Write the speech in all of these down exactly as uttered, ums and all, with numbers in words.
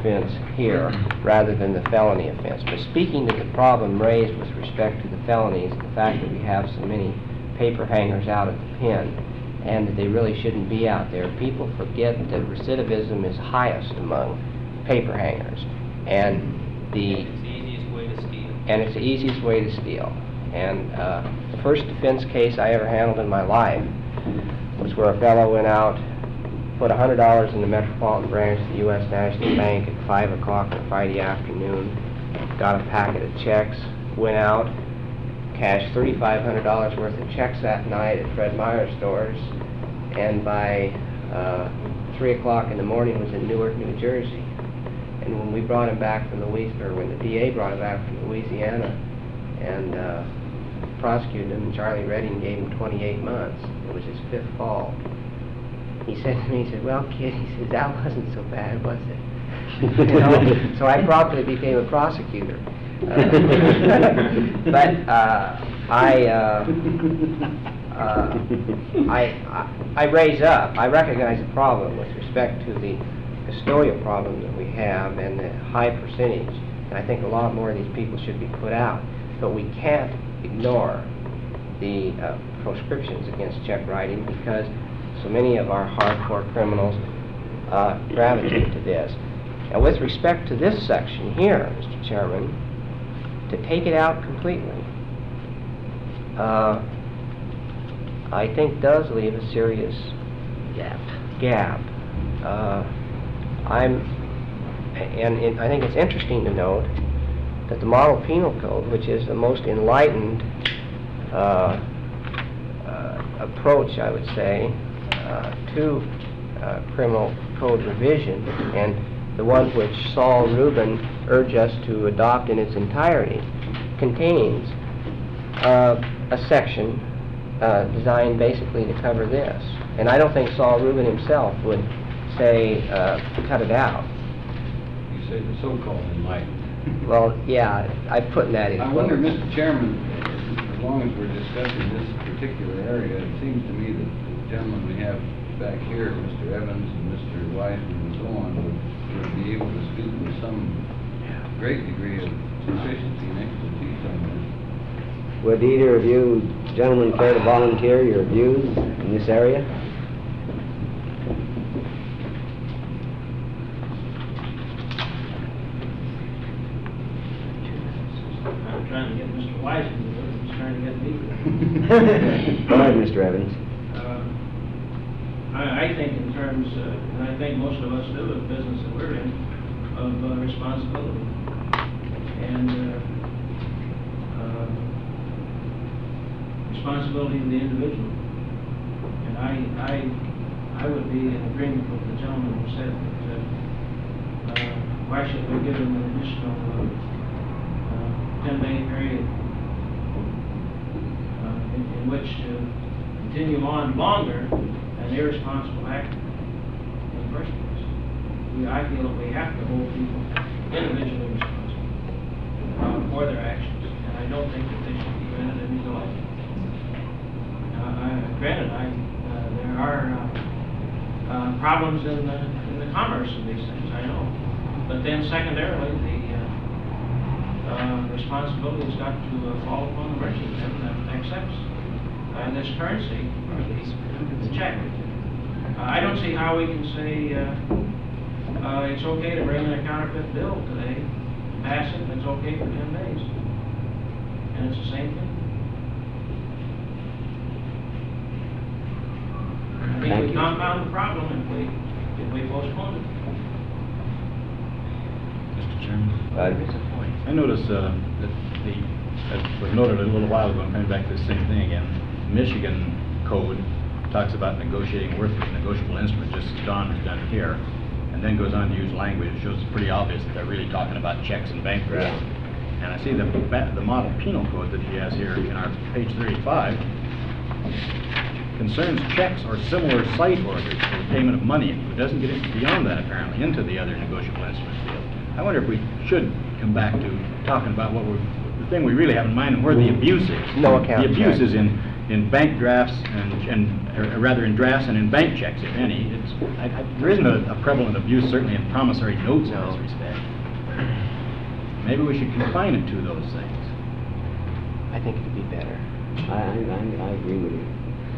offense here rather than the felony offense. But speaking to the problem raised with respect to the felonies, the fact that we have so many paper hangers out at the pen and that they really shouldn't be out there, people forget that recidivism is highest among paper hangers. And the It's the easiest way to steal. and it's the easiest way to steal. And uh, the first defense case I ever handled in my life was where a fellow went out, put one hundred dollars in the Metropolitan branch of the U S National Bank at five o'clock on a Friday afternoon, got a packet of checks, went out, cashed three thousand five hundred dollars worth of checks that night at Fred Meyer stores, and by uh, three o'clock in the morning was in Newark, New Jersey. And when we brought him back from Louisiana, or when the D A brought him back from Louisiana and uh, prosecuted him, Charlie Redding gave him twenty-eight months. It was his fifth fall. He said to me, he said, well, kid, he said, that wasn't so bad, was it? You know? So I promptly became a prosecutor. Uh, but uh, I, uh, uh, I, I, I raise up, I recognize the problem with respect to the custodial problem that we have and the high percentage, and I think a lot more of these people should be put out. But we can't ignore the uh, proscriptions against check writing because so many of our hardcore criminals uh, gravitate to this. And with respect to this section here, Mister Chairman, to take it out completely, uh, I think does leave a serious gap. Gap. Uh, I'm, and, and I think it's interesting to note that the Model Penal Code, which is the most enlightened uh, uh, approach, I would say, uh, to uh, criminal code revision, and the one which Saul Rubin urged us to adopt in its entirety, contains uh, a section uh, designed basically to cover this. And I don't think Saul Rubin himself would say, uh, cut it out. You say the so-called enlightened. Well, yeah, I put that in. I wonder, Mister Chairman, as long as we're discussing this particular area, it seems to me that the gentlemen we have back here, Mister Evans and Mister Wiseman and so on, would, would be able to speak with some great degree of proficiency and expertise on this. Would either of you gentlemen care to volunteer your views in this area? I'm trying to get Mister Wiseman to do it. He's trying to get me to do it. Go ahead, Mister Evans. Uh, I, I think in terms, uh, and I think most of us do with the business that we're in, of uh, responsibility. And uh, uh, responsibility of the individual. And I, I, I would be in agreement with the gentleman who said that uh, uh, why should we give them an additional uh, ten-day period uh, in, in which to continue on longer an irresponsible act in the first place. We, I feel that we have to hold people individually responsible uh, for their actions, and I don't think that they should be granted any delay. Uh, I, granted, I, uh, there are uh, uh, problems in the, in the commerce of these things, I know, but then secondarily, the uh, uh, responsibility has got to uh, fall upon the merchant that accepts uh, this currency, the check. Uh, I don't see how we can say uh, uh, it's okay to bring in a counterfeit bill today, pass it, and it's okay for ten days. And it's the same thing. I think Thank we you. compound the problem if we, if we postpone it. Mister Chairman, Uh, I noticed uh, that the, as was noted a little while ago, I'm coming back to the same thing again, Michigan code talks about negotiating worthless negotiable instruments, just as Don has done here, and then goes on to use language that shows it's pretty obvious that they're really talking about checks and bank drafts. And I see the, the model penal code that he has here in our page thirty-five concerns checks or similar sight orders for the payment of money. It doesn't get beyond that, apparently, into the other negotiable instruments field. I wonder if we should come back to talking about what we're, the thing we really have in mind and where the abuse is. No account The abuse check. is in in bank drafts and, and or rather in drafts and in bank checks, if any. It's, I, I, there isn't a, a prevalent abuse, certainly in promissory notes in this respect. Maybe we should confine it to those things. I think it'd be better. I, I, I I agree with you.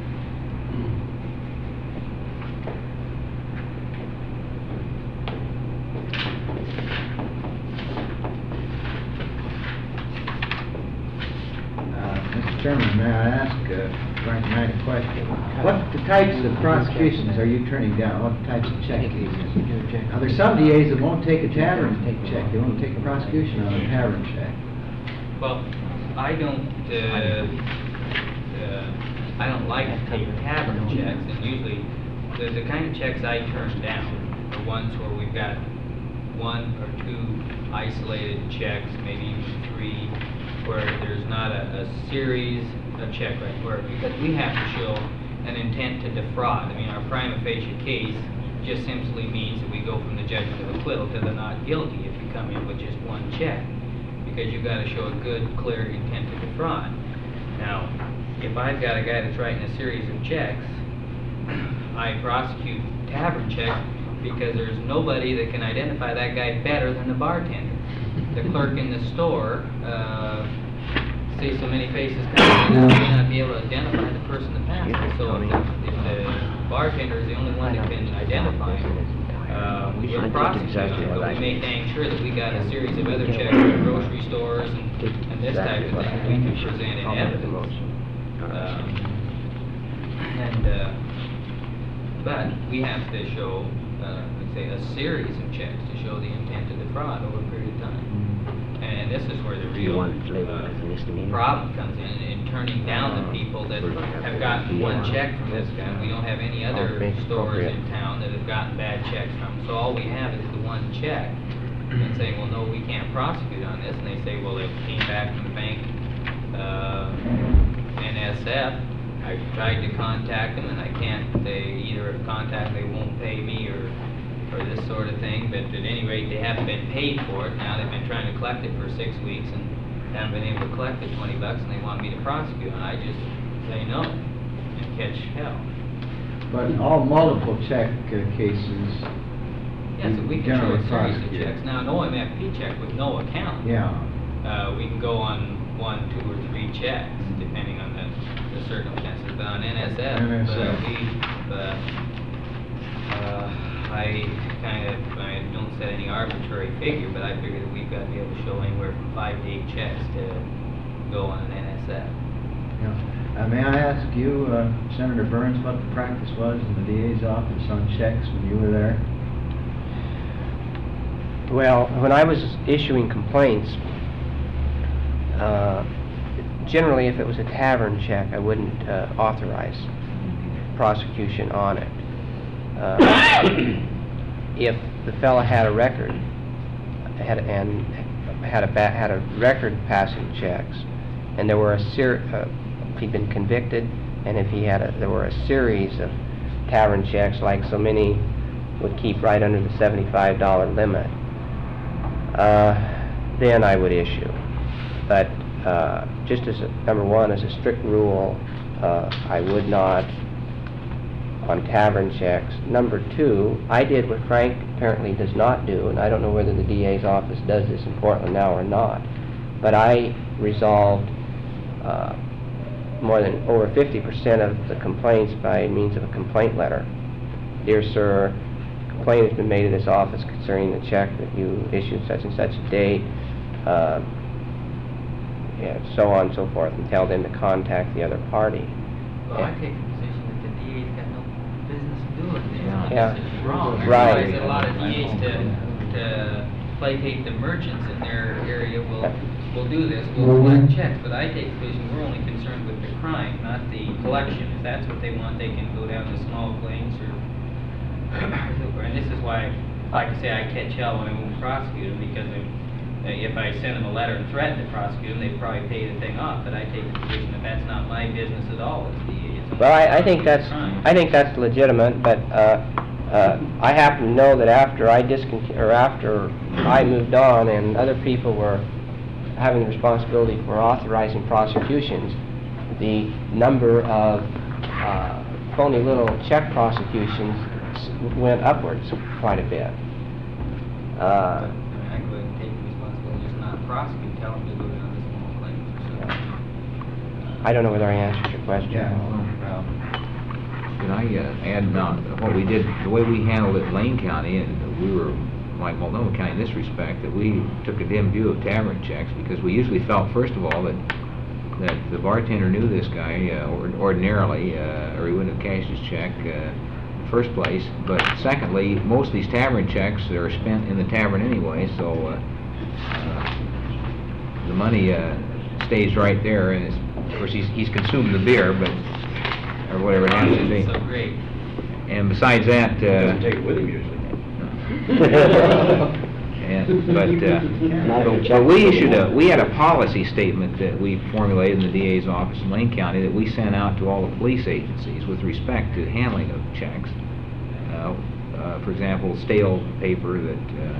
Mister Chairman, may I ask uh, Frank Knight a question? What the types of prosecutions are you turning down? What types of check cases? Now, there's some D As that won't take a tavern check. They won't take a prosecution on a tavern check. Well, I don't, uh, uh, I don't like to take tavern checks, and usually, the, the kind of checks I turn down are ones where we've got one or two isolated checks, maybe even three, where there's not a, a series of check right where, because we have to show an intent to defraud. I mean, our prima facie case just simply means that we go from the judgment of acquittal to the not guilty if you come in with just one check, because you've got to show a good, clear intent to defraud. Now, if I've got a guy that's writing a series of checks, I prosecute tavern checks because there's nobody that can identify that guy better than the bartender. The clerk in the store uh, sees so many faces coming in, they may not be able to identify the person that passed it. So if the, if the bartender is the only one that can identify him, uh, we'll prosecute him, but we may dang sure that we got a series of other checks from grocery stores and, and this type of thing we can present in evidence. Um, and uh, but we have to show, uh, let's say, a series of checks to show the intent to defraud over a period of time. And this is where the real uh, problem comes in, in turning down the people that have gotten one check from this guy. We don't have any other stores in town that have gotten bad checks from him. So all we have is the one check. And saying, well, no, we can't prosecute on this. And they say, well, it came back from the bank, uh, N S F. I tried to contact them and I can't. They either have contact, they won't pay me, or or this sort of thing, but at any rate, they haven't been paid for it. Now they've been trying to collect it for six weeks and haven't been able to collect the twenty bucks, and they want me to prosecute, and I just say no and catch hell. But in all multiple check uh, cases, Yes, you so we can show generally a series of prosecute. checks. Now, an O M F P check with no account, Yeah. uh, we can go on one, two, or three checks, depending on the, the circumstances. But on N S F, N S F. uh, we, uh, uh, I kind of, I don't set any arbitrary figure, but I figure that we've got to be able to show anywhere from five to eight checks to go on an N S F. Yeah. Uh, may I ask you, uh, Senator Burns, what the practice was in the D A's office on checks when you were there? Well, when I was issuing complaints, uh, generally if it was a tavern check, I wouldn't uh, authorize prosecution on it. Uh, if the fellow had a record had and had a ba had a record passing checks, and there were a ser uh, he'd been convicted, and if he had a, there were a series of tavern checks, like so many would keep right under the seventy-five dollar limit, uh, then I would issue. But uh, just as a, number one, as a strict rule, uh, I would not on tavern checks. Number two, I did what Frank apparently does not do, and I don't know whether the D A's office does this in Portland now or not, but I resolved uh, more than over fifty percent of the complaints by means of a complaint letter. Dear sir, complaint has been made to this office concerning the check that you issued such and such a date, uh, yeah, so on and so forth, and tell them to contact the other party. Well, I take the position that the D A's got no business doing this. Yeah. This is wrong. I Right. realize that a lot of D A's to, to placate the merchants in their area will, will do this, will collect checks, but I take the position we're only concerned with the crime, not the collection. If that's what they want, they can go down to small claims or, and this is why, like I say, I catch hell when I won't prosecute them, because if, if I send them a letter and threaten to prosecute them, they'd probably pay the thing off, but I take the position that that's not my business at all, it's the, it's only Well, I, I think that's crime. I think that's legitimate, but uh, uh, I happen to know that after I discontinued, or after I moved on, and other people were having the responsibility for authorizing prosecutions, the number of uh, phony little check prosecutions s- went upwards quite a bit. I Uh, mean, I go ahead and take the responsibility, just not prosecute, tell them to go down to small claims or something. I don't know whether I answered your question. Yeah. Well, Can I uh, add now, what we did, the way we handled it in Lane County, and we were like Multnomah County in this respect, that we took a dim view of tavern checks, because we usually felt, first of all, that that the bartender knew this guy uh, or- ordinarily, uh, or he wouldn't have cashed his check uh, in the first place. But secondly, most of these tavern checks are spent in the tavern anyway, so uh, uh, the money uh, stays right there, and it's, of course, he's, he's consumed the beer, but, or whatever it happens to be. so great. And besides that, uh, take it with him usually. and, but, uh, Not but- on but check. we issued a, we had a policy statement that we formulated in the D A's office in Lane County that we sent out to all the police agencies with respect to handling of checks. Uh, uh, for example, stale paper that,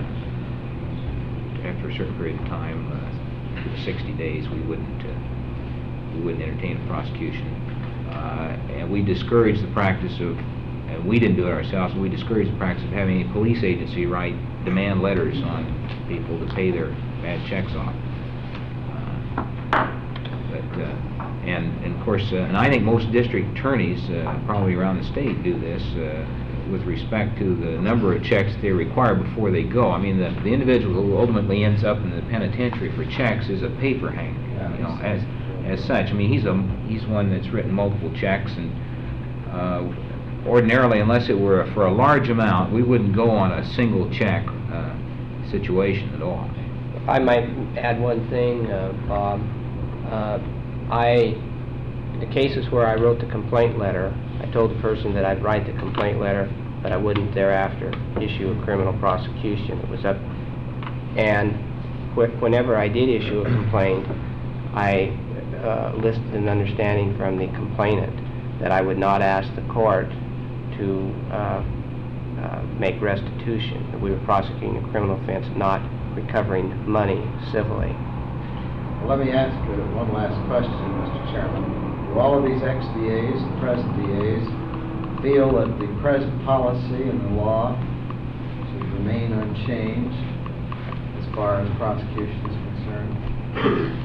uh, after a certain period of time, uh, sixty days, we wouldn't, uh, we wouldn't entertain a prosecution. Uh, and we discouraged the practice of, and we didn't do it ourselves, we discouraged the practice of having a police agency write demand letters on people to pay their bad checks off. Uh, But, uh, and, and of course, uh, and I think most district attorneys, uh, probably around the state, do this uh, with respect to the number of checks they require before they go. I mean, the, the individual who ultimately ends up in the penitentiary for checks is a paper hanger, you know, as, as such. I mean, he's a, he's one that's written multiple checks, and uh, ordinarily, unless it were for a large amount, we wouldn't go on a single check uh, situation at all. If I might add one thing, uh, Bob, uh, I, in the cases where I wrote the complaint letter, I told the person that I'd write the complaint letter, but I wouldn't thereafter issue a criminal prosecution. It was up, and wh- whenever I did issue a complaint, I uh, listed an understanding from the complainant that I would not ask the court to uh, uh, make restitution, that we were prosecuting a criminal offense, not recovering money civilly. Well, let me ask uh, one last question, Mister Chairman. Do all of these ex-D As, the present D As, feel that the present policy and the law should remain unchanged as far as prosecution is concerned?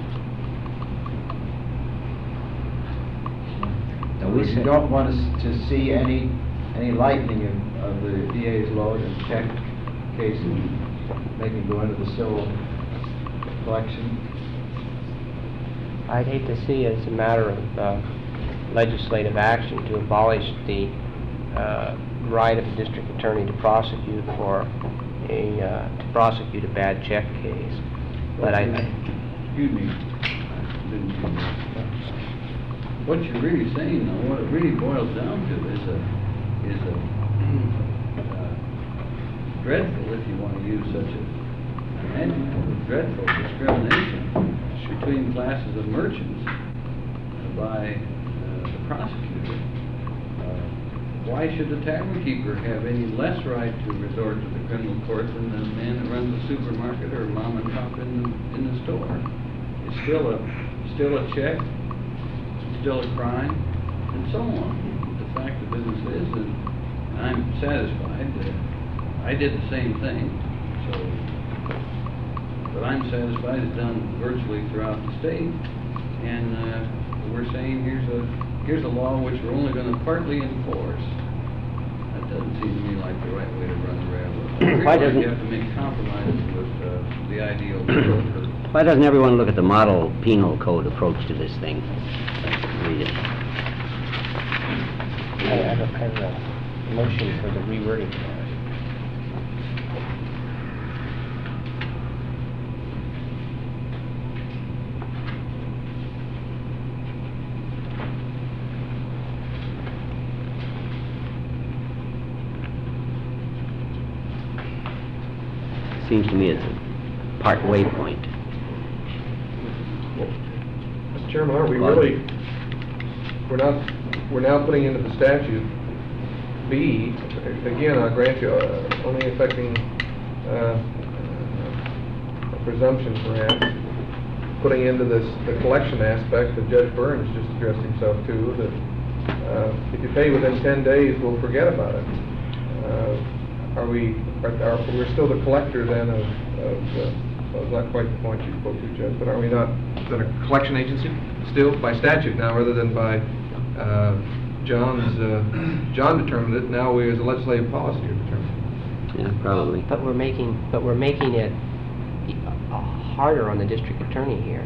Now, we You said- don't want us to see any, any lightening of, of the D A's load and check cases, make them go into the civil collection? I'd hate to see, as a matter of uh, legislative action, to abolish the uh, right of a district attorney to prosecute for a, uh, to prosecute a bad check case. But I, Excuse me. Didn't you know? What you're really saying, though, what it really boils down to is a, is a uh, dreadful, if you want to use such a, an adjective, dreadful discrimination between classes of merchants by uh, the prosecutor. Uh, Why should the tavern keeper have any less right to resort to the criminal court than the man that runs the supermarket or mom and pop in the, in the store? It's still a, still a check, still a crime, and so on. The fact of the business is that I'm satisfied that I did the same thing, so, but I'm satisfied it's done virtually throughout the state, and uh, we're saying here's a, here's a law which we're only going to partly enforce. That doesn't seem to me like the right way to run the railroad. Why I realize doesn't- you have to make compromises with uh, the ideal broker. Why doesn't everyone look at the model penal code approach to this thing? Read it. I have a, I have a motion for the rewording. Seems to me it's a part way point. Mister Chairman, aren't we Well, really, we're not, we're now putting into the statute B, again, I'll grant you, uh, only affecting uh, a presumption perhaps, putting into this, the collection aspect that Judge Burns just addressed himself to, that uh, if you pay within ten days, we'll forget about it. Uh, Are we, are, are, we're still the collector then of, of, uh, well, not quite the point you spoke to, Judge, but are we not then a collection agency still by statute now, rather than by, uh, John's, uh, John determined it, now we as a legislative policy are determining. Yeah, probably. But we're making, but we're making it uh, harder on the district attorney here.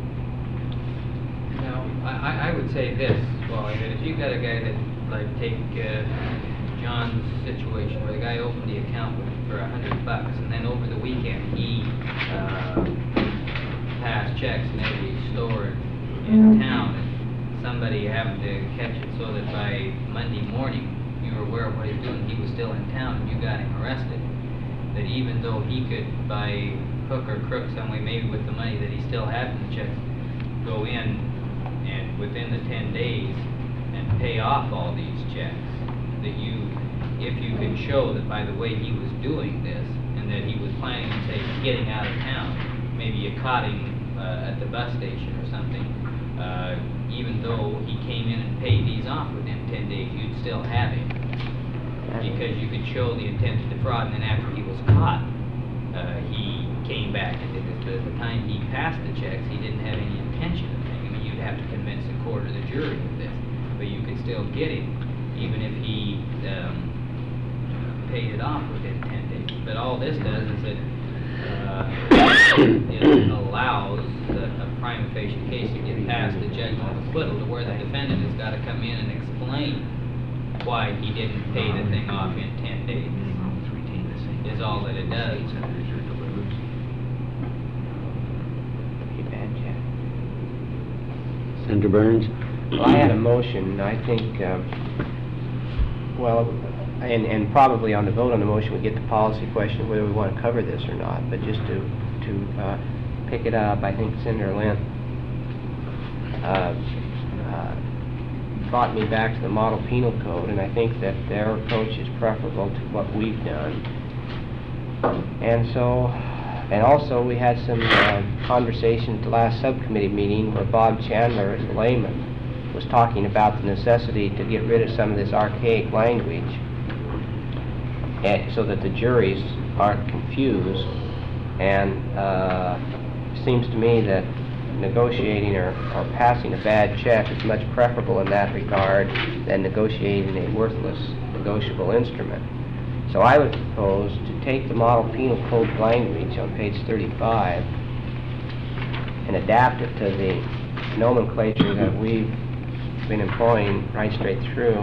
Now, I, I- I would say this, well, that if you've got a guy that, like, take uh, John's situation, where the guy opened the account with, for a hundred bucks, and then over the weekend, he uh, passed checks in every store in town, and somebody happened to catch it so that by Monday morning, you were aware of what he was doing, he was still in town, and you got him arrested, that even though he could, by hook or crook some way, maybe with the money that he still had in the checks, go in and within the ten days and pay off all these checks, that you, if you could show that by the way he was doing this, and that he was planning on, say, getting out of town, maybe you caught him uh, at the bus station or something, uh, even though he came in and paid these off within ten days, you'd still have him. Because you could show the intent to defraud, and then after he was caught, uh, he came back and did this. But at the time he passed the checks, he didn't have any intention of paying. I mean, you'd have to convince the court or the jury of this, but you could still get him, even if he um, paid it off within ten days. But all this does is it, uh, it allows the, a prima facie case to get past the judgment of acquittal, to where the defendant has got to come in and explain why he didn't pay the thing off in ten days, is all that it does. Senator Burns? Well, I had a motion, I think, uh, well, and, and probably on the vote on the motion, we get the policy question of whether we want to cover this or not, but just to, to uh, pick it up, I think Senator Lynn uh, uh, brought me back to the model penal code, and I think that their approach is preferable to what we've done. And so, and also we had some uh, conversation at the last subcommittee meeting where Bob Chandler, as a layman, was talking about the necessity to get rid of some of this archaic language, and so that the juries aren't confused. And uh, it seems to me that negotiating or, or passing a bad check is much preferable in that regard than negotiating a worthless negotiable instrument. So I would propose to take the model penal code language on page thirty-five and adapt it to the nomenclature that we've been employing right straight through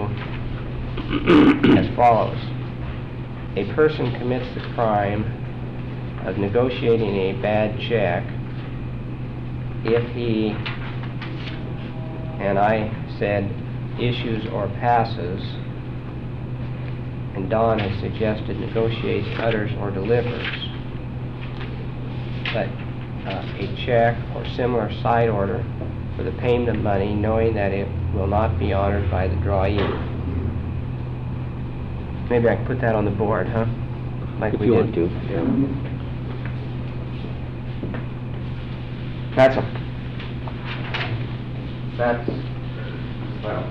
as follows. A person commits the crime of negotiating a bad check if he, and I said issues or passes, and Don has suggested negotiates, utters, or delivers, but uh, a check or similar side order for the payment of money, knowing that it will not be honored by the drawee. Maybe I can put that on the board, huh? Like If we you did. want to. Yeah. That's a, that's, well.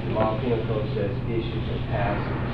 the model penal code says issues and passes.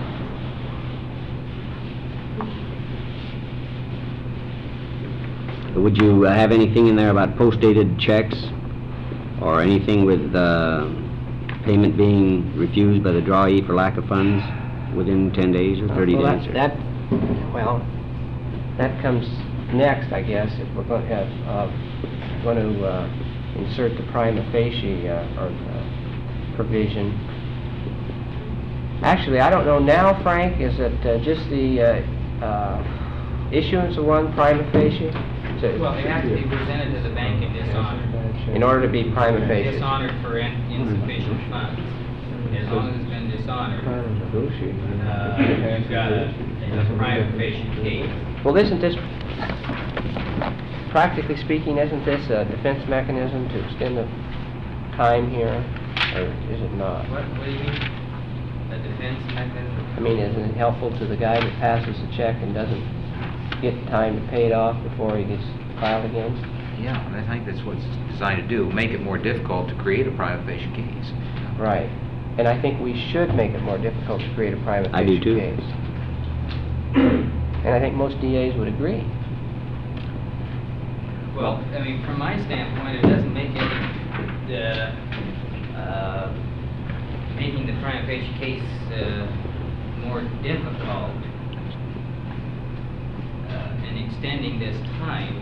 Would you uh, have anything in there about post-dated checks, or anything with uh, payment being refused by the drawee for lack of funds within ten days or thirty Well, days? that- or- That, well, that comes next, I guess, if we're going to, uh, going to uh, insert the prima facie uh, or uh, provision. Actually, I don't know now, Frank, is it uh, just the uh, uh, issuance of one prima facie? Is it- Well, they have to be presented to the bank in dishonor. In order to be prima facie. Dishonored for in- insufficient funds. As long as it's been dishonored, uh, you've got a, a prima facie case. Well, isn't this, practically speaking, isn't this a defense mechanism to extend the time here, or is it not? What, what do you mean? A defense mechanism? I mean, isn't it helpful to the guy that passes the check and doesn't get time to pay it off before he gets filed against? Yeah, and I think that's what it's designed to do, make it more difficult to create a prima facie case. Right. And I think we should make it more difficult to create a prima I do facie too. case. And I think most D As would agree. Well, I mean, from my standpoint, it doesn't make any, uh, uh, making the prima facie case, uh, more difficult, uh, and extending this time,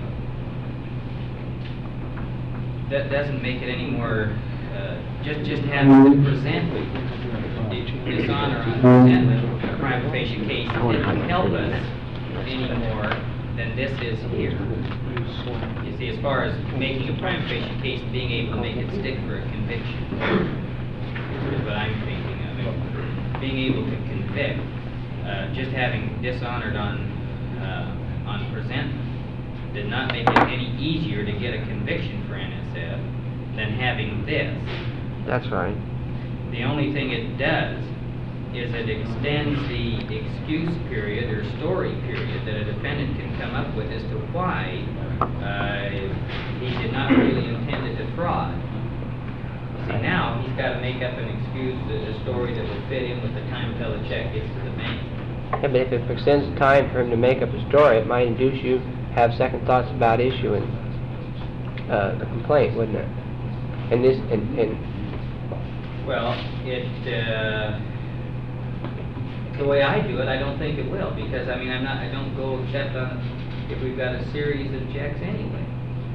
that doesn't make it any more, uh, just, just having to present the dishonor on presentment, a prima facie case didn't help us any more than this is here. You see, as far as making a prima facie case, being able to make it stick for a conviction, is what I'm thinking of it. Being able to convict, uh, just having dishonored on, uh, on presentment did not make it any easier to get a conviction for N S F than having this. That's right. The only thing it does is it extends the excuse period or story period that a defendant can come up with as to why uh, he did not really intend to defraud. See, now he's got to make up an excuse, a story that would fit in with the time until the check gets to the bank. Yeah, but if it extends the time for him to make up a story, it might induce you to have second thoughts about issuing uh, the complaint, wouldn't it? And this, and, and Well, it, uh, the way I do it, I don't think it will, because, I mean, I'm not, I don't go except on, if we've got a series of checks anyway.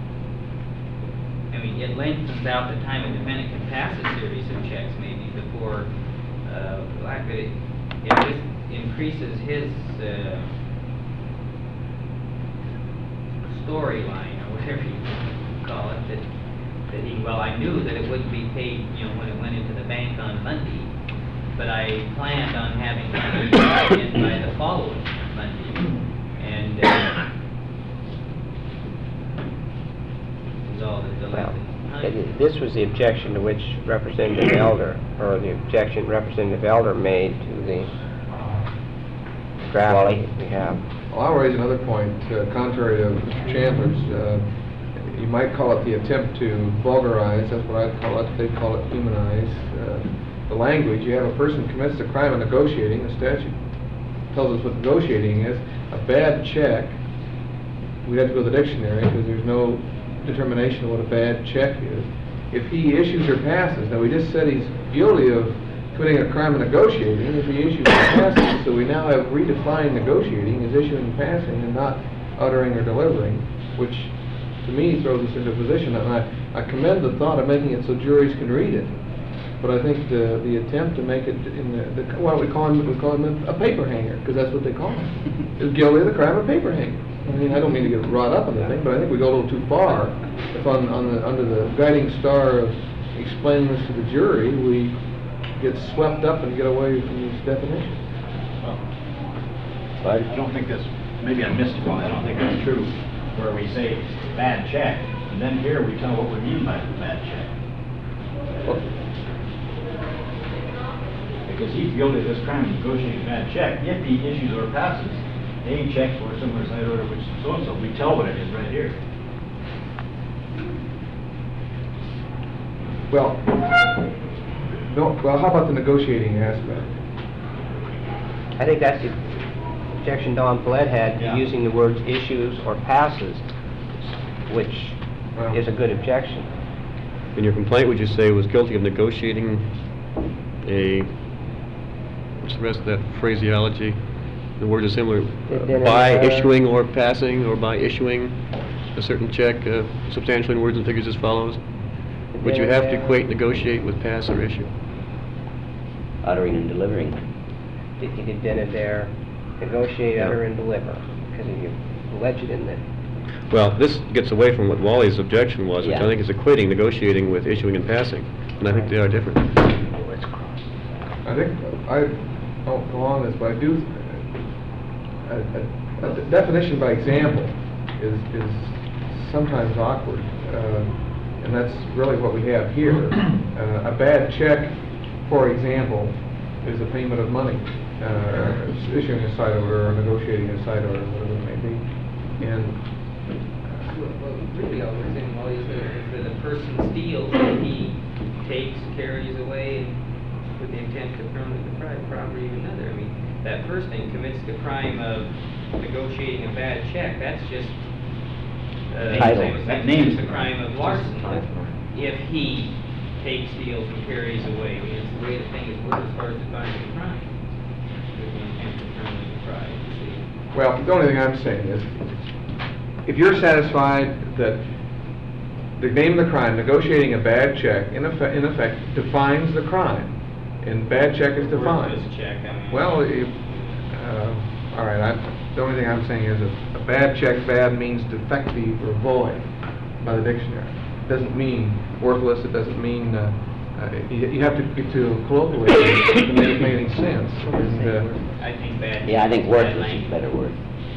I mean, it lengthens out the time a defendant can pass a series of checks maybe before, uh, like, it, it just increases his, uh, storyline, or whatever you call it, that, that he, well, I knew that it wouldn't be paid, you know, when it went into the bank on Monday, but I planned on having money in by the following Monday, and, uh, was all the delay. well, it- this was the objection to which Representative Elder, or the objection Representative Elder made to the draft we have. Well, I'll raise another point, uh, contrary to Mister Chandler's. Uh, you might call it the attempt to vulgarize, that's what I'd call it, they call it humanize. Uh, the language, you have a person commits the crime of negotiating, the statute tells us what negotiating is. A bad check, we'd have to go to the dictionary because there's no determination of what a bad check is. If he issues or passes, now we just said he's guilty of committing a crime of negotiating, if he issues or passes, so we now have redefined negotiating as issuing and passing and not uttering or delivering, which to me throws us into a position, and I, I commend the thought of making it so juries can read it. But I think the the attempt to make it in the, the why don't we call him we call him a, a paper hanger, because that's what they call him. Is guilty of the crime of paper hanger. I mean, I don't mean to get wrought up on the thing, but I think we go a little too far if on, on the under the guiding star of explaining this to the jury, we get swept up and get away from these definitions. Well, I don't think that's, maybe I missed one, I don't think that's true, where we say bad check, and then here we tell what we mean by bad check. Because he's guilty of this crime of negotiating a bad check, if he issues or passes a check for similar side order which is so-and-so, we tell what it is right here. Well, No, well, how about the negotiating aspect? I think that's the objection Don Fled had, Yeah. to using the words issues or passes, which Well- is a good objection. In your complaint, would you say was guilty of negotiating a, what's the rest of that phraseology? The words are similar, It didn't, by uh, issuing or passing, or by issuing a certain check uh, substantially in words and figures as follows? Would you have to didn't, uh, equate negotiate with pass or issue? Uttering and delivering. Did he did then and there negotiate, Yeah. utter, and deliver, because you allege it in the, Well, this gets away from what Wally's objection was, which I Yeah. think is equating negotiating with issuing and passing, and I think they are different. I think, I don't go on this, but I do, a, a, a definition by example is, is sometimes awkward, uh, and that's really what we have here. Uh, a bad check, for example, is a payment of money, uh, issuing a side order or negotiating a side order, whatever it may be. And Well, well, really, all we're saying, well, is that if the person steals, and he takes, carries away with the intent to permanently deprive property of another. I mean, that person commits the crime of negotiating a bad check. That's just uh, Title. same as That saying name's it's the the crime crime. of larceny. If he takes, steals, and carries away, I mean, it's the way the thing is worded as far as defining the crime. With the intent to permanently deprive. You see. Well, the only thing I'm saying is, if you're satisfied that the name of the crime, negotiating a bad check, in effect, in effect defines the crime, and bad check is defined. Worthless check, I mean. Well, it, uh, all right, I, the only thing I'm saying is a, a bad check, bad means defective or void by the dictionary. It doesn't mean worthless, it doesn't mean, uh, uh, you, you have to get to colloquially to make it make any sense. And, uh, I think bad. Yeah, I think bad worthless is a language. better word.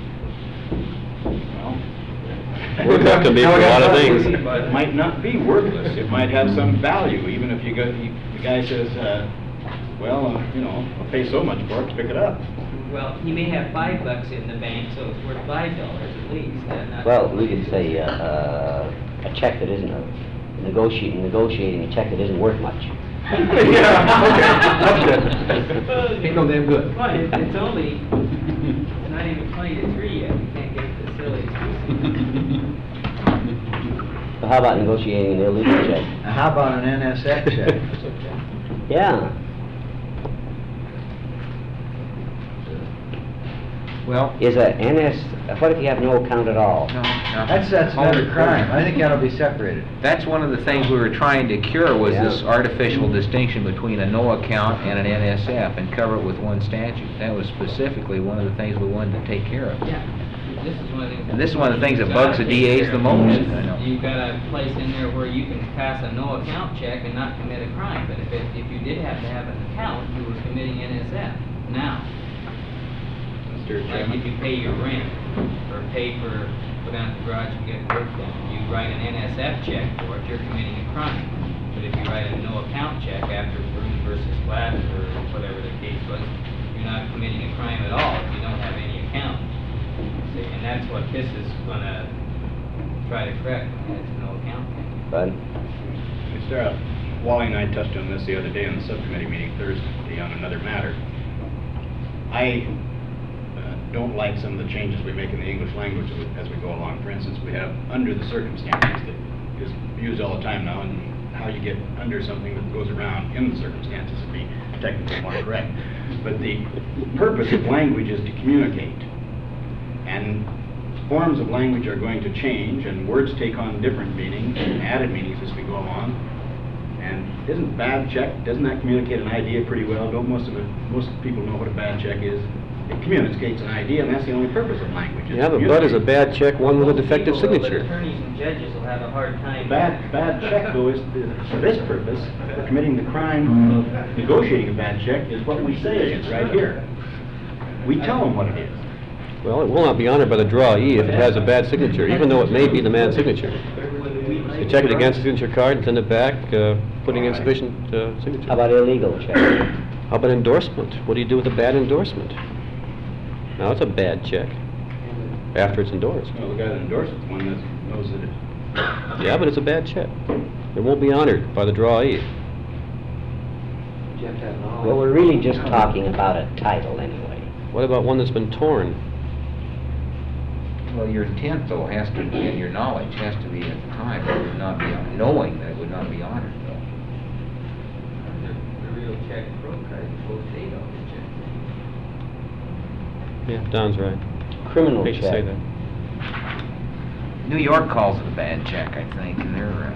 Worthless can be for a lot of things. But it might not be worthless, it might have some value, even if you go, you- the guy says, uh, well, uh, you know, I'll pay so much for it, pick it up. Well, he may have five bucks in the bank, so it's worth five dollars at least. uh, not- Well, we could say, uh, uh, a check that isn't, a negotiating, negotiating a check that isn't worth much. Yeah, okay, that's good. Ain't no damn good. But it- it's only, it's not even twenty to three yet, you can't get the silly excuses. So how about negotiating an illegal check? Now, how about an N S F check? Yeah. Well, Is a N S, what if you have no account at all? no, that's, that's another crime. I think that'll be separated. That's one of the things we were trying to cure, was this Yeah. artificial distinction between a no account and an N S F, and cover it with one statute. That was specifically one of the things we wanted to take care of. Yeah, this is one of the things. And this is one of the things that bugs the D As the most. I know. You've got a place in there where you can pass a no account check and not commit a crime, but if it, if you did have to have an account, you were committing N S F. Now, Mister like Chairman? if you pay your rent, or pay for, go down to the garage and get work done, if you write an N S F check for it, you're committing a crime. But if you write a no account check after Broom versus Glass, or whatever the case was, you're not committing a crime at all if you don't have any account. See, and that's what this is gonna try to correct, it's no account thing. Bud? Mister Wally and I touched on this the other day in the subcommittee meeting Thursday on another matter. I uh, don't like some of the changes we make in the English language as we go along. For instance, we have under the circumstances that is used all the time now, and how you get under something that goes around in the circumstances would be technically more correct. But the purpose of language is to communicate. And forms of language are going to change, and words take on different meanings and added meanings as we go along. And isn't bad check, doesn't that communicate an idea pretty well? Don't most of it, most people know what a bad check is? It communicates an idea, and that's the only purpose of language. is Yeah, to but Bud is a communicate. bad check, one with a defective People, though, but signature. Attorneys and judges will have a hard time. Bad, bad check though is, is- for this purpose, for committing the crime of negotiating a bad check, is what we say it is right here. We tell them what it is. Well, it will not be honored by the drawee if it has a bad signature, even though it may be the man's signature. You check it against the signature card and send it back, uh, putting insufficient uh, signature. How about illegal check? How about endorsement? What do you do with a bad endorsement? Now, it's a bad check after it's endorsed. Well, the guy that endorses it's one that knows that it. Yeah, but it's a bad check. It won't be honored by the drawee. You have to have knowledge. Well, we're really just talking about a title anyway. What about one that's been torn? Well, your intent, though, has to be, and your knowledge has to be at the time, it would not be, knowing that it would not be honored, though. The the real check broke, right, both paid off the check. Yeah, Don's right. Criminal Hate to say check. that. New York calls it a bad check, I think, and they're, uh,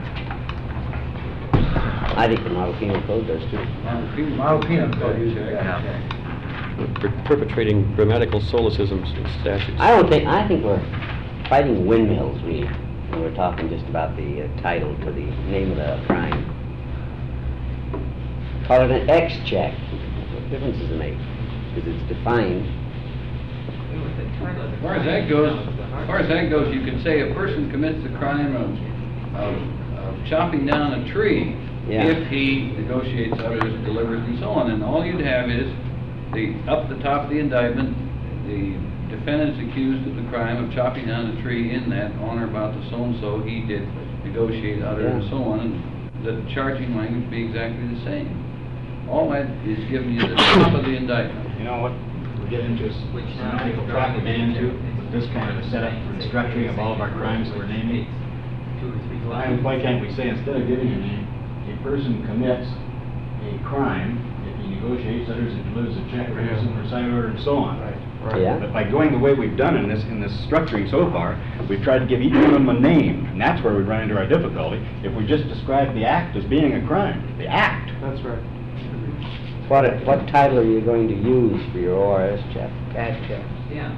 I think the model penal code does too. Model penal code uses that Yeah. check. We're per- perpetrating grammatical solecisms in statutes. I don't think, I think we're fighting windmills, really, when we're talking just about the uh, title to the name of the crime. Call it an X check. What difference does it make? Because it's defined. As far as that goes, as far as that goes, you could say a person commits the crime of, of, of chopping down a tree Yeah. if he negotiates others, delivers, and so on. And all you'd have is the, up the top of the indictment, the defendant's accused of the crime of chopping down a tree in that on or about the so-and-so, he did negotiate others, and Yeah. so on, and the charging language be exactly the same. All that is giving you the top of the indictment. You know what we get into is semantical trap we get into, with this kind of a setup for the structuring of all of our crimes that we're naming. Two or three Why, why can't we say, instead of giving a name, a person commits a crime if he negotiates others and delivers a check or gives them a signed order and so on. Yeah. But by going the way we've done in this, in this structuring so far, we've tried to give each one of them a name, and that's where we run into our difficulty. If we just describe the act as being a crime, the act. That's right. What, what title are you going to use for your O R S check? Bad check. Yeah.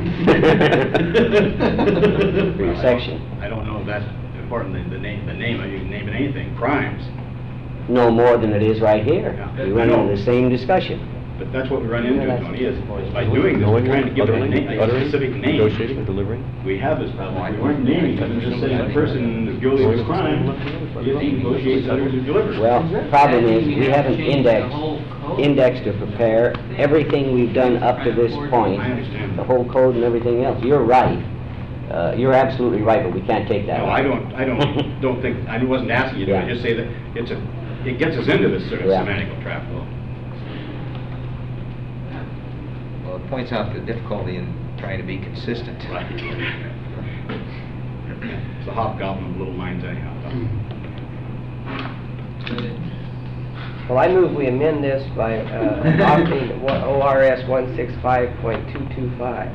For your section? I don't know if that's important, the, the name, the name, you can name it anything, crimes. No more than it is right here. Yeah. We run into the same discussion. But that's what we run into, Yeah, that's- Tony, is, is by doing this, we're Knowingly, trying to give it a uttering, name, a uttering, specific name. negotiating, delivering. We have this problem, we weren't naming them, we're just saying the person is guilty of this crime, if he negotiates others who delivers. Well, the problem is, we haven't indexed, indexed or prepared everything we've done up to this point, I understand. the whole code and everything else. You're right. Uh, you're absolutely right, but we can't take that. No, I don't, I don't, don't think, I wasn't asking you to, I Yeah. just say that it's a, it gets us into this sort of Yeah. semantical trap, though. well, it points out the difficulty in trying to be consistent. Right. It's the hobgoblin of little minds anyhow. Well, I move we amend this by uh, adopting O R S one sixty-five point two two five.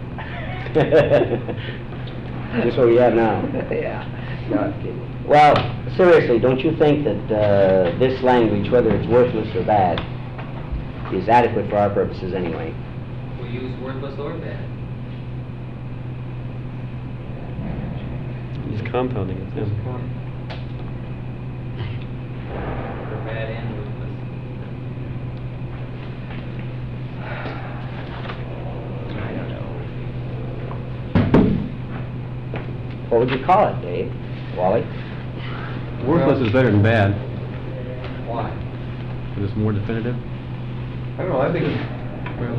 Just what we have now. Yeah, not kidding. Well, seriously, don't you think that uh, this language, whether it's worthless or bad, is adequate for our purposes anyway? We use worthless or bad. He's compounding it, yeah. For bad and worthless. I don't know. What would you call it, Dave? Wally? Worthless is better than bad, Why? because it's more definitive. I don't know, I think, well,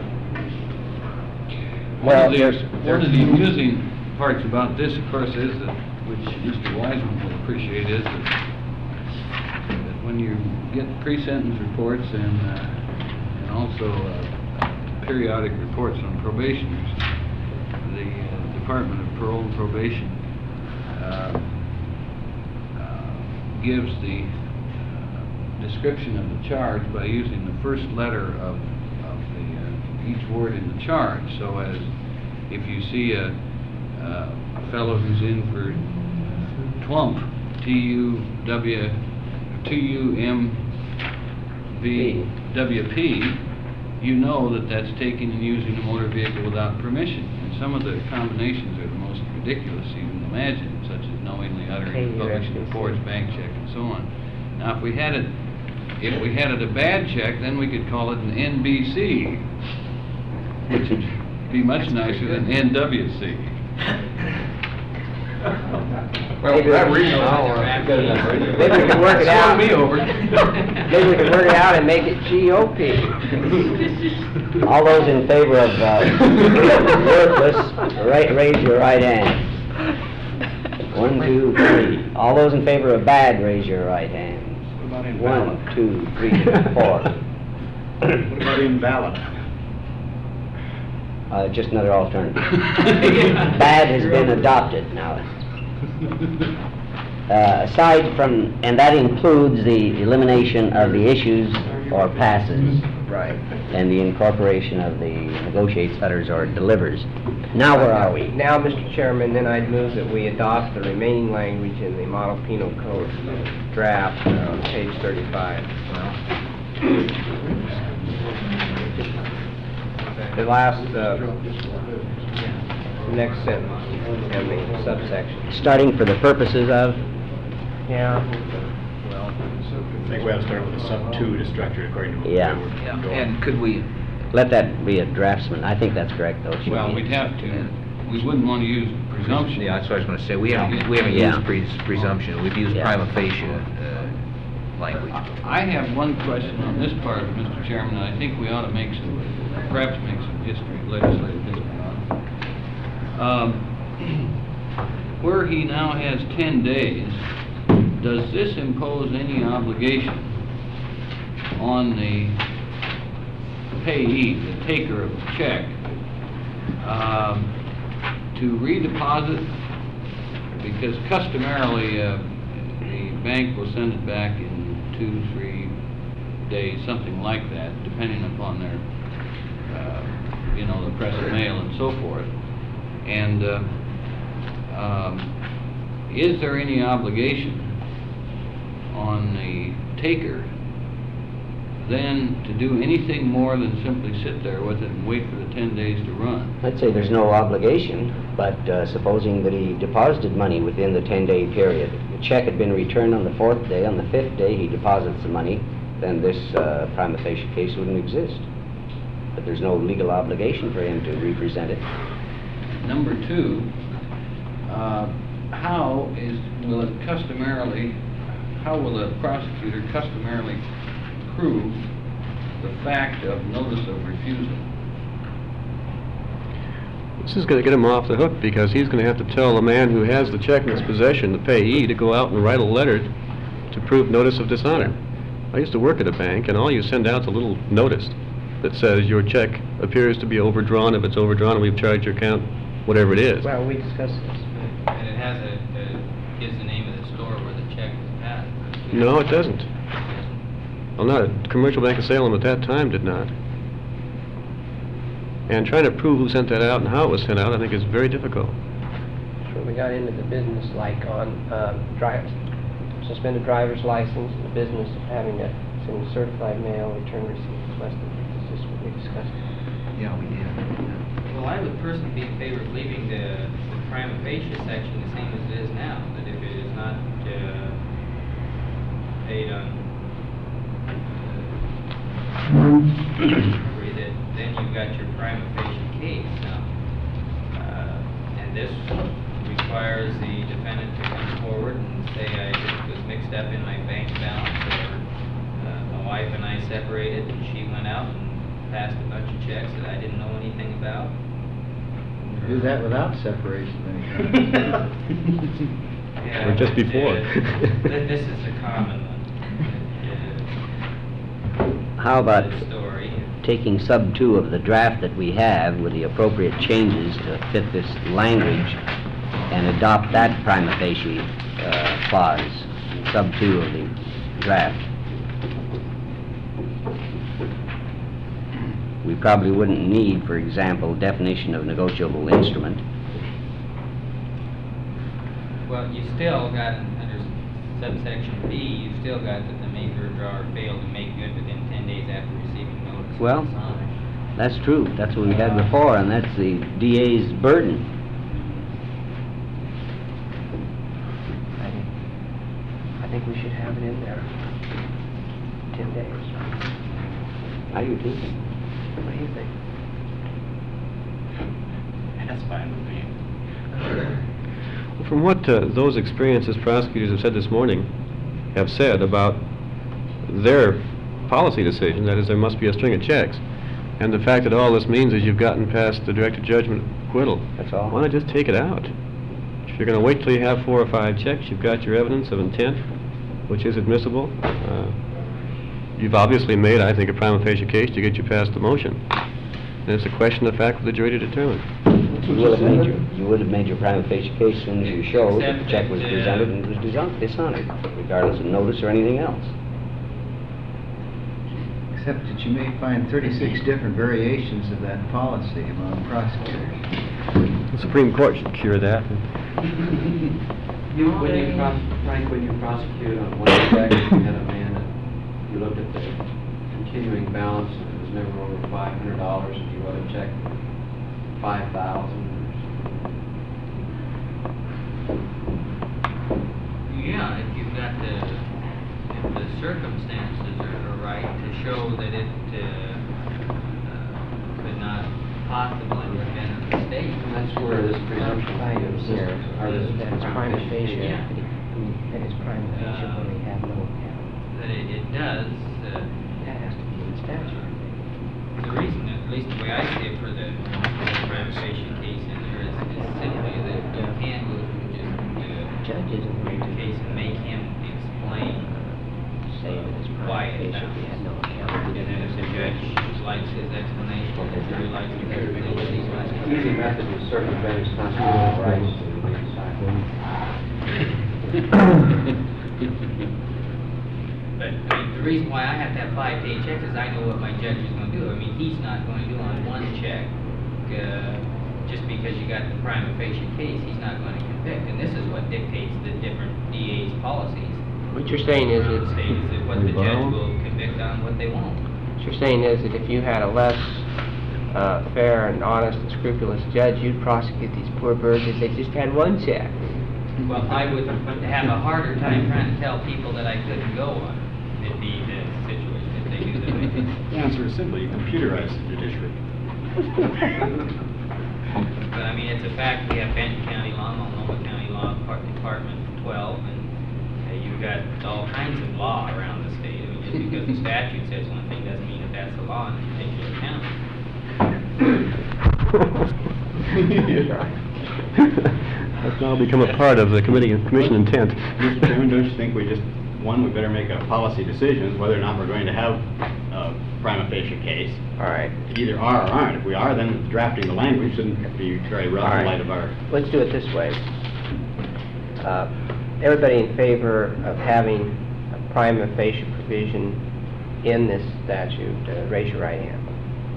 One Well, of the, there's- one of the amusing parts about this, of course, is that, which Mister Wiseman will appreciate, is that, that when you get pre-sentence reports and, uh, and also, uh, periodic reports on probationers, the uh, Department of Parole and Probation, uh, uh, gives the uh, description of the charge by using the first letter of, of the, uh, each word in the charge, so as if you see a, uh, a fellow who's in for Twump, T U W, T U M V W P, you know that that's taking and using a motor vehicle without permission. And some of the combinations are the most ridiculous you can imagine, such as knowingly uttering, Pay your publishing S B C. reports, bank check, and so on. Now, if we had it, if we had it a bad check, then we could call it an N B C, which would be much nicer than N W C. well, for that reason, I'll, uh, Maybe we can work it out. Screw me over. Maybe we can work it out and make it G O P. All those in favor of uh, worthless, ra- raise your right hand. One, two, three. All those in favor of bad, raise your right hand. One, two, three, four. What about invalid? Uh, just another alternative. Bad has been adopted now. Uh, aside from, and that includes the elimination of the issues or passes. Right. And the incorporation of the negotiates, utters, or delivers. Now where are we? Now, Mister Chairman, then I'd move that we adopt the remaining language in the Model Penal Code draft on page thirty-five. The last, uh, next sentence in the subsection. Starting for the purposes of? Yeah. I think we ought to start with a sub two to structure it according to what Yeah. we're Yeah, going. and could we, Let that be a draftsman. I think that's correct, though. Should Well, be. we'd have to, we wouldn't want to use presumption. yeah, that's what I was gonna say, we haven't, we haven't Yeah. used pres- presumption, we've used Yeah. prima facie, uh, language. I have one question on this part, Mister Chairman, and I think we ought to make some, perhaps make some history, legislative history on it. Um, where he now has ten days, does this impose any obligation on the payee, the taker of the check, um, to redeposit? Because customarily, uh, the bank will send it back in two, three days, something like that, depending upon their, uh, you know, the press of mail and so forth. And uh, um, is there any obligation on the taker then to do anything more than simply sit there with it and wait for the ten days to run? I'd say there's no obligation, but uh, supposing that he deposited money within the ten-day period, the check had been returned on the fourth day, on the fifth day he deposits the money, then this uh, prima facie case wouldn't exist. But there's no legal obligation for him to represent it. Number two, uh, how is, will it customarily, how will a prosecutor customarily prove the fact of notice of refusal? This is going to get him off the hook, because he's going to have to tell the man who has the check in his possession, the payee, to go out and write a letter to prove notice of dishonor. I used to work at a bank, and all you send out is a little notice that says your check appears to be overdrawn. If it's overdrawn, we've charged your account, whatever it is. Well, we discussed this. And it has a, a, gives the name of the store where the check was passed. No, it doesn't. Well, not a commercial bank of Salem at that time did not. And trying to prove who sent that out and how it was sent out, I think is very difficult. So we got into the business like on um, drive, suspended driver's license, the business of having to send certified mail, return receipts, less than, this is what we discussed. Yeah, we did. Well, I would personally be in favor of leaving the, the prima facie section the same as it is now, that if it is not uh, paid on, uh, that then you've got your prima facie case now. Uh, and this requires the defendant to come forward and say, I just was mixed up in my bank balance, or uh, my wife and I separated and she went out and passed a bunch of checks that I didn't know anything about. Do that without separation many times. Yeah, Or just but, before. uh, th- This is a common one. How about The story. taking sub two of the draft that we have with the appropriate changes to fit this language and adopt that prima facie uh, clause, sub two of the draft? We probably wouldn't need, for example, definition of negotiable instrument. Well, you still got, under subsection B, you still got that the maker or drawer failed to make good within ten days after receiving notice of Well, dishonor. that's true. That's what we had before, and that's the D A's burden. I think, I think we should have it in there. Ten days. I do too. What do you think? That's fine with me. From what uh, those experienced prosecutors have said this morning, have said about their policy decision, that is, there must be a string of checks, and the fact that all this means is you've gotten past the directed judgment acquittal. That's all. Why not just take it out? If you're going to wait till you have four or five checks, you've got your evidence of intent, which is admissible. Uh, you've obviously made, I think, a prima facie case to get you past the motion. And it's a question of fact for the jury to determine. You would have made your, you would have made your prima facie case as soon as you showed that the Except check was that, uh, presented and it was dishon- dishonored, regardless of notice or anything else. Except that you may find thirty-six different variations of that policy among prosecutors. The Supreme Court should cure that. You, when you pros, Frank, when you prosecute on one check, you had a man that, you looked at the continuing balance, and it was never over five hundred dollars, and you wrote a check for five thousand. Yeah, if you've got the, if the circumstances are are right to show that it, uh, uh, could not possibly have been a mistake. And that's where this presumption Right of here, assistance, or or this that it's prima facie, Yeah. that it's prima facie when they have no account. That it, it does, uh, That has to be in statute. the reason, at least the way I see it for the for the prima facie case in there is, is simply that you can go through just, uh, Judge isn't going the to case and make him explain say that it's why prima it facie if he had no account. And then if the judge likes his explanation, the jury likes his explanation, he's going to- easy method to circumvent his constitutional rights to remain silent. But, I mean, the reason why I have to have five day checks is I know what my judge is gonna do. I mean, he's not going to do on one check, uh, just because you got the prima facie case, he's not gonna convict. And this is what dictates the different D A's policies What you're saying is, around the state, it's, is that what the judge will convict on, what they won't. what you're saying is that if you had a less uh, fair and honest and scrupulous judge, you'd prosecute these poor birds if they just had one check. Well, I would have a harder time trying to tell people that I couldn't go on. It'd be the situation if they do that. The answer is simply, you computerize the judiciary. But I mean, it's a fact, we have Benton County Law, Multnomah County Law, Part- Department twelve, and uh, you've got all kinds of law around the state. I mean, just because the statute says one thing doesn't mean that that's the law in a particular county. That's now become a part of the committee, commission intent. Mister Chairman, don't you think we just, one, we better make a policy decision whether or not we're going to have a prima facie case? All right, Either are or aren't. If we are, then drafting the language shouldn't be very rough All in right. light of our... let's do it this way. Uh, Everybody in favor of having a prima facie provision in this statute, uh, raise your right hand.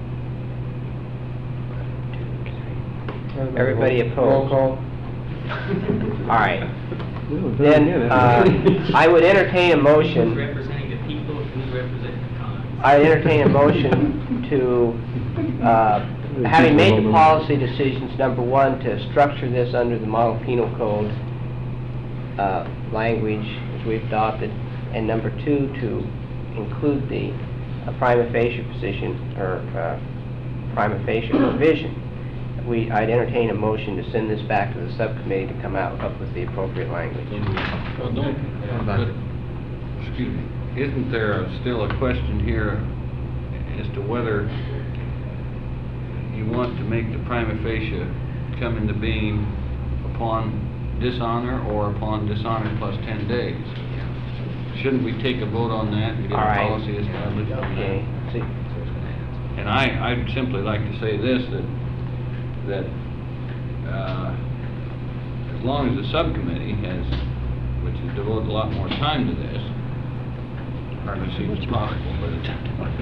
Everybody opposed? All right. Then, uh, I would entertain a Who's motion, representing the people, who's representing the cons? I entertain a motion to, uh, having made the policy decisions, number one, to structure this under the model penal code uh, language as we've adopted, and number two, to include the uh, prima facie position, or uh, prima facie provision. We, I'd entertain a motion to send this back to the subcommittee to come out up with the appropriate language. Well, don't, but, excuse me, isn't there a- still a question here as to whether you want to make the prima facie come into being upon dishonor or upon dishonor plus ten days? Shouldn't we take a vote on that and get All a right. policy established on Okay, that? see, And I, I'd simply like to say this, that, that, uh, as long as the subcommittee has, which has devoted a lot more time to this, hardly seems possible, but it's,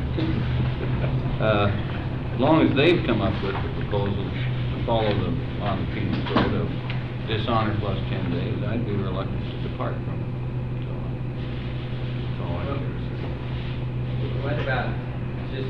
uh, as long as they've come up with the proposal to follow the, on the penal code of dishonor plus ten days, I'd be reluctant to depart from it. So, that's all I have to say. What about just,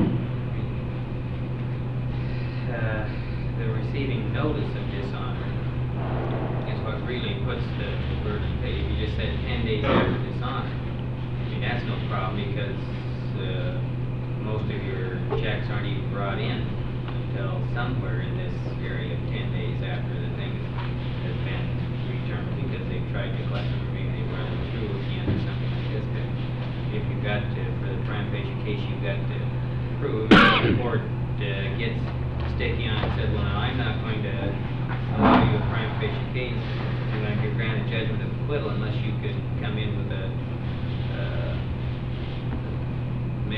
uh, the receiving notice of dishonor is what really puts the the burden pay. If you just said ten days after dishonor, I mean, that's no problem because, uh, most of your checks aren't even brought in until somewhere in this area of ten days after the thing has been returned because they've tried to collect them, or maybe they run them through again or something like this. But if you've got to, for the prima facie case, you've got to prove, if the court uh, gets sticky on it and says, well, no, I'm not going to allow you a prima facie case, you're going to grant a judgment of acquittal unless you could come in with a, uh,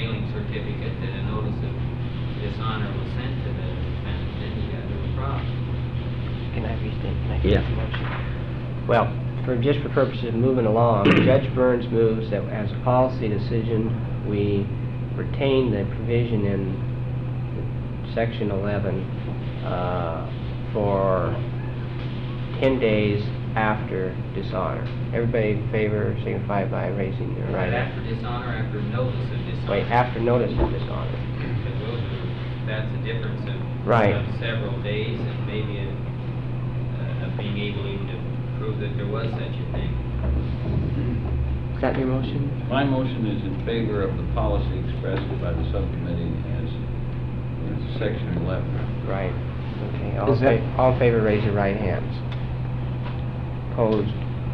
mailing certificate that a notice of dishonor was sent to the defendant, then you got a problem. Can I restate, can I Yeah. finish the motion? Well, for, just for purposes of moving along, Judge Burns moves that as a policy decision, we retain the provision in section eleven, uh, for ten days after dishonor. Everybody in favor signify by raising their right Right hand. after dishonor, after notice of dishonor. Wait, after notice of dishonor. Because those are, that's a difference of, Right. of several days and maybe a, uh, of being able even to prove that there was such a thing. Is that your motion? My motion is in favor of the policy expressed by the subcommittee as, as section eleven. Right. Okay, all in Is that- fa- all in favor, raise your right hands. Opposed?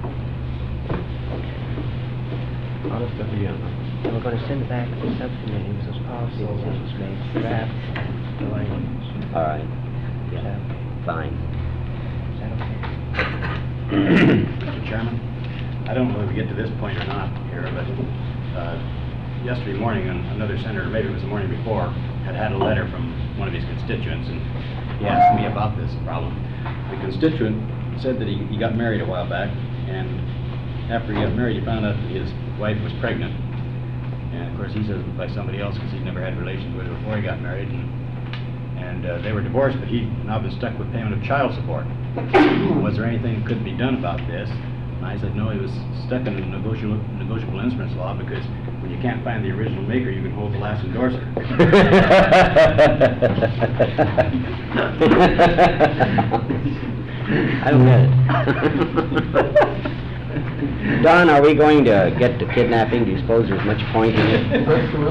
Honest, yeah. And we're gonna send it back to the subcommittee with those policy decisions made, draft, the language. All right, Is that okay? fine. Is that okay? Mister Chairman, I don't know if we get to this point or not here, but uh, yesterday morning, an- another senator, maybe it was the morning before, had had a letter from one of his constituents, and he asked me about this problem. The constituent said that he he got married a while back, and after he got married, he found out that his wife was pregnant. And of course, he says it was by somebody else because he'd never had relations with her before he got married, and and uh, they were divorced, but he'd now been stuck with payment of child support. Was there anything that could be done about this? And I said, no, he was stuck in the negotiable, negotiable instruments law, because when you can't find the original maker, you can hold the last endorser. I don't get it. Don, are we going to get to kidnapping? Do you suppose there's much point in it?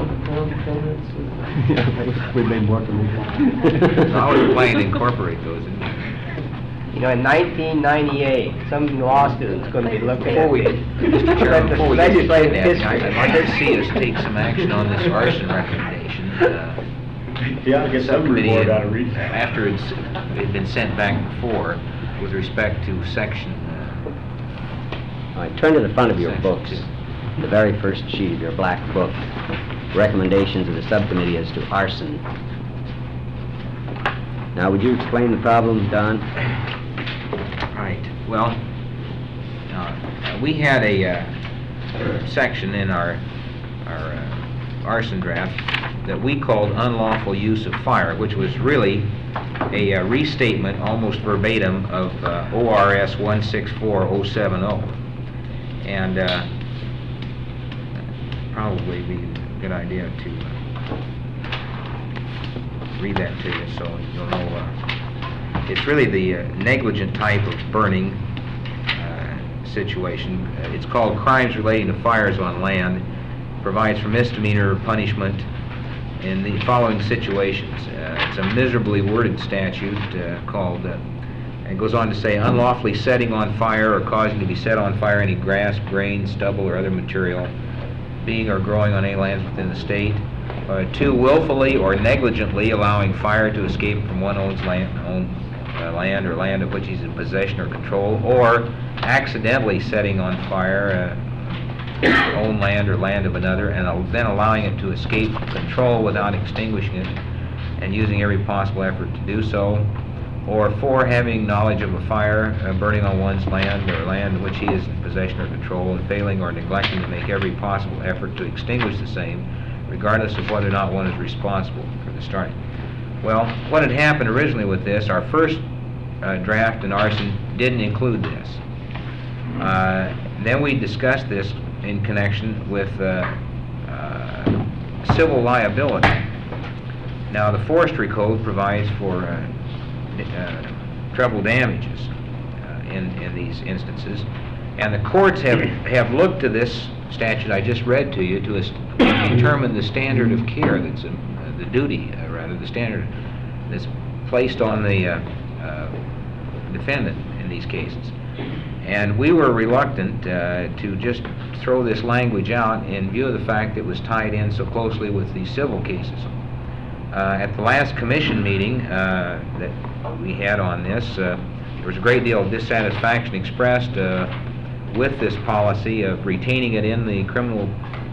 We've been working. I was planning to incorporate those in there. You know, in nineteen ninety-eight, some law student's gonna be looking at... Before we, Mister Chairman, the before we get to legislative kidnapping, I'd history. I'd like to see us take some action on this arson recommendation. Uh, He ought to get some Subcommittee, reward out of reading that. after it's, it'd been sent back before, with respect to section, uh, All right, turn to the front of your Section books, two. the very first sheet of your black book, recommendations of the subcommittee as to arson. Now, would you explain the problem, Don? Right, well, uh, we had a uh, section in our, our uh, arson draft that we called unlawful use of fire, which was really a uh, restatement, almost verbatim, of uh, O R S one six four oh seven oh. And uh, probably be a good idea to uh, read that to you so you'll know. Uh, it's really the uh, negligent type of burning uh, situation. Uh, it's called crimes relating to fires on land. Provides for misdemeanor punishment in the following situations. Uh, it's a miserably worded statute uh, called, uh, and goes on to say, unlawfully setting on fire or causing to be set on fire any grass, grain, stubble, or other material being or growing on any lands within the state. Uh, two, willfully or negligently allowing fire to escape from one owns land, own, uh, land or land of which he's in possession or control, or accidentally setting on fire uh, own land or land of another, and uh, then allowing it to escape control without extinguishing it, and using every possible effort to do so. Or four, having knowledge of a fire uh, burning on one's land or land in which he is in possession or control, and failing or neglecting to make every possible effort to extinguish the same, regardless of whether or not one is responsible for the starting. Well, what had happened originally with this, our first uh, draft in arson didn't include this. Uh, then we discussed this in connection with uh, uh, civil liability. Now, the forestry code provides for uh, uh, treble damages uh, in, in these instances, and the courts have, have looked to this statute I just read to you to es- determine the standard of care that's, uh, the duty, uh, rather, the standard that's placed on the uh, uh, defendant in these cases. And we were reluctant uh, to just throw this language out in view of the fact that it was tied in so closely with the civil cases. Uh, at the last commission meeting uh, that we had on this, uh, there was a great deal of dissatisfaction expressed uh, with this policy of retaining it in the criminal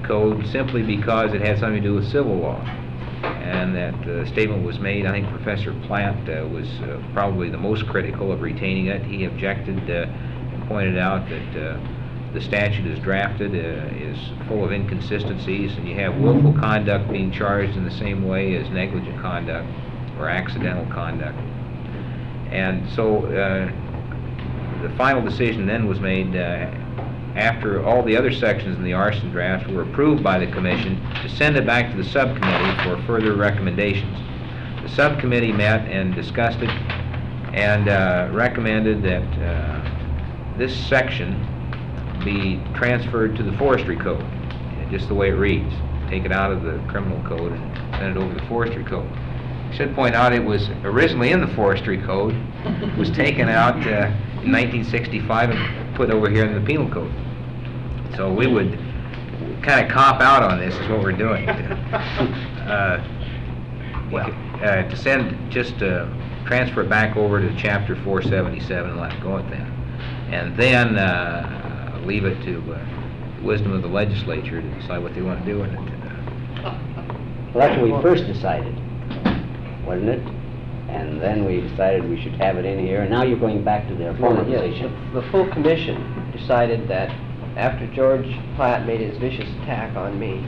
code simply because it had something to do with civil law. And that uh, statement was made, I think Professor Platt uh, was uh, probably the most critical of retaining it. He objected uh, and pointed out that uh, the statute as drafted uh, is full of inconsistencies, and you have willful conduct being charged in the same way as negligent conduct or accidental conduct. And so uh, the final decision then was made uh, after all the other sections in the arson draft were approved by the commission to send it back to the subcommittee for further recommendations. The subcommittee met and discussed it and uh, recommended that uh, this section be transferred to the forestry code, just the way it reads. Take it out of the criminal code and send it over to the forestry code. I should point out it was originally in the forestry code, was taken out uh, in nineteen sixty-five and put over here in the penal code. So we would kind of cop out on this is what we're doing. Uh, well, uh, to send, just uh, transfer it back over to chapter four seventy-seven and let it go at that. And then uh, leave it to uh, the wisdom of the legislature to decide what they want to do with it. Well, that's what we first decided, wasn't it? And then we decided we should have it in here, and now you're going back to their former Yes, position. the, the full commission decided that after George Platt made his vicious attack on me,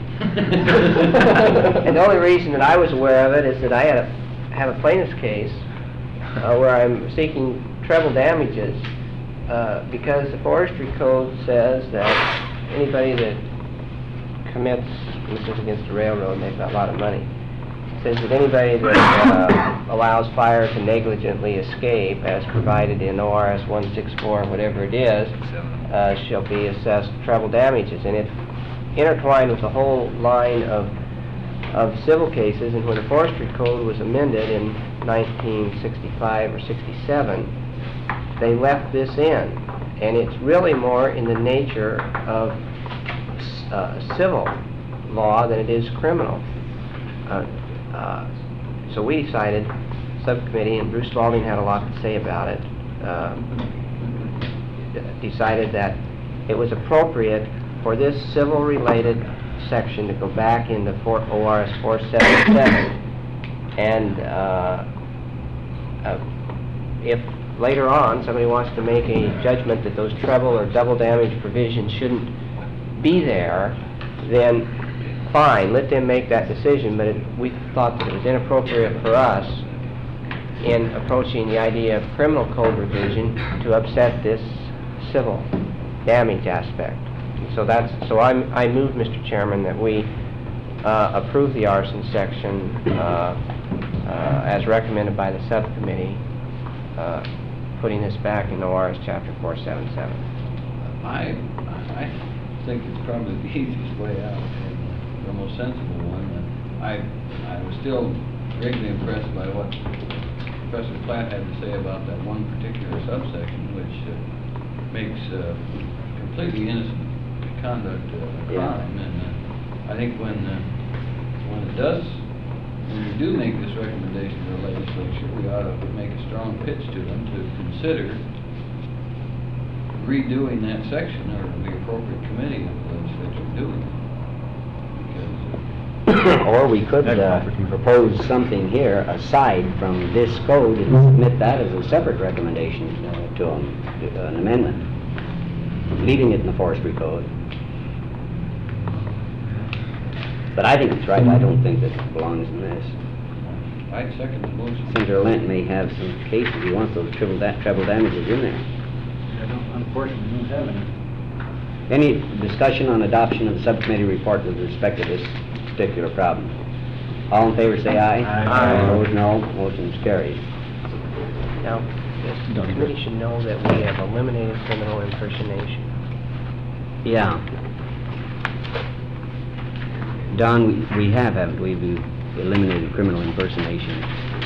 and the only reason that I was aware of it is that I had a, have a plaintiff's case uh, where I'm seeking treble damages uh, because the forestry code says that anybody that commits, this is against the railroad, and they've got a lot of money, says that anybody that uh, allows fire to negligently escape, as provided in O R S one sixty-four, whatever it is, uh, shall be assessed treble damages. And it's intertwined with a whole line of of civil cases, and when the forestry code was amended in nineteen sixty-five or sixty-seven, they left this in. And it's really more in the nature of uh, civil law than it is criminal. Uh, Uh, so we decided, subcommittee, and Bruce Spalding had a lot to say about it, uh, decided that it was appropriate for this civil-related section to go back into O R S four seventy-seven, and uh, uh, if later on somebody wants to make a judgment that those treble or double damage provisions shouldn't be there, then fine, let them make that decision, but it, we thought that it was inappropriate for us in approaching the idea of criminal code revision to upset this civil damage aspect. So that's, so I'm, I move, Mister Chairman, that we uh, approve the arson section uh, uh, as recommended by the subcommittee, uh, putting this back in O R S chapter four seventy-seven. I, I think it's probably the easiest way out. The most sensible one. I I was still greatly impressed by what Professor Platt had to say about that one particular subsection, which uh, makes uh, completely innocent conduct uh, a Yeah. crime. And uh, I think when uh, when it does, when we do make this recommendation to the legislature, we ought to make a strong pitch to them to consider redoing that section, or the appropriate committee of the legislature doing it. Or we could uh, propose something here aside from this code and submit that as a separate recommendation uh, to them, uh, an amendment, leaving it in the forestry code. But I think it's right. I don't think that it belongs in this. I'd second the motion. Senator Lent may have some cases. He wants those treble, da treble damages in there. I don't, unfortunately, don't have any. Any discussion on adoption of the subcommittee report with respect to this particular problem? All in favor say aye. Aye. Opposed, no. Motion's carried. Now, the committee should know that we have eliminated criminal impersonation. Yeah. Don, we, we have, haven't we? We've eliminated criminal impersonation.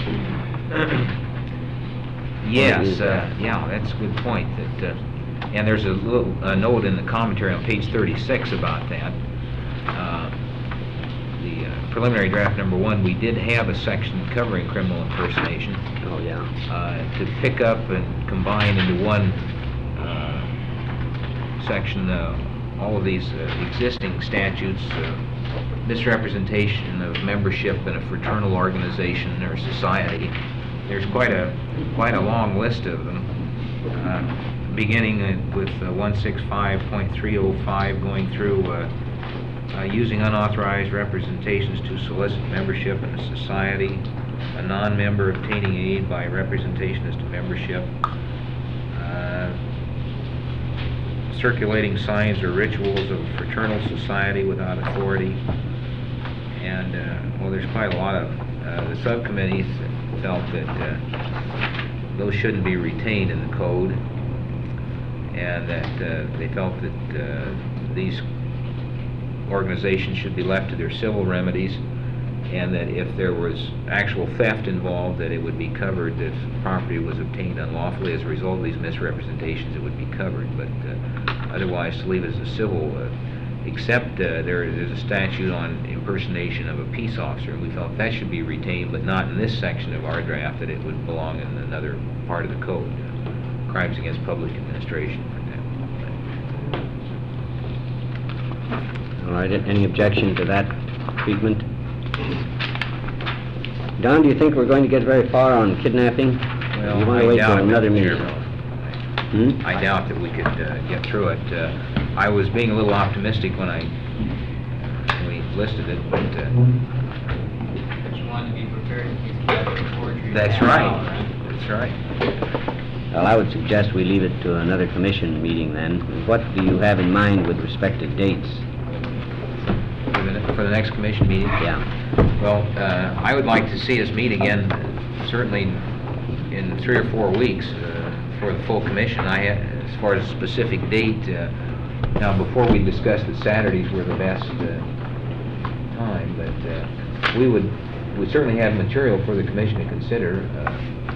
Yes, uh, yeah, that's a good point. That, uh, and there's a little uh, note in the commentary on page thirty-six about that. Uh, the uh, preliminary draft number one, we did have a section covering criminal impersonation. Oh, yeah. Uh, to pick up and combine into one uh, section uh, all of these uh, existing statutes, uh, misrepresentation of membership in a fraternal organization or society. There's quite a quite a long list of them, uh, beginning uh, with uh, one sixty-five point three oh five, going through uh, uh, using unauthorized representations to solicit membership in a society, a non-member obtaining aid by representation as to membership, uh, circulating signs or rituals of a fraternal society without authority, and uh, well, there's quite a lot of uh, the subcommittees felt that uh, those shouldn't be retained in the code, and that uh, they felt that uh, these organizations should be left to their civil remedies, and that if there was actual theft involved, that it would be covered. If property was obtained unlawfully as a result of these misrepresentations, it would be covered. But uh, otherwise, to leave it as a civil, uh, except uh, there there's a statute on impersonation of a peace officer, and we felt that should be retained, but not in this section of our draft, that it would belong in another part of the code, crimes against public administration, for example. All right, any objection to that treatment? Don, do you think we're going to get very far on kidnapping? Well, You want I to wait doubt for another it, meeting? Hmm? I doubt that we could uh, get through it. Uh, I was being a little optimistic when I when we listed it, but uh, But you want to be prepared to keep together before you... that's right. That's right. Well, I would suggest we leave it to another commission meeting then. What do you have in mind with respect to dates? For the, for the next commission meeting? Yeah. Well, uh, I would like to see us meet again, uh, certainly in three or four weeks uh, for the full commission. I had, as far as a specific date, uh, now before we discussed that Saturdays were the best uh, time, but uh, we would we certainly have material for the commission to consider. Uh,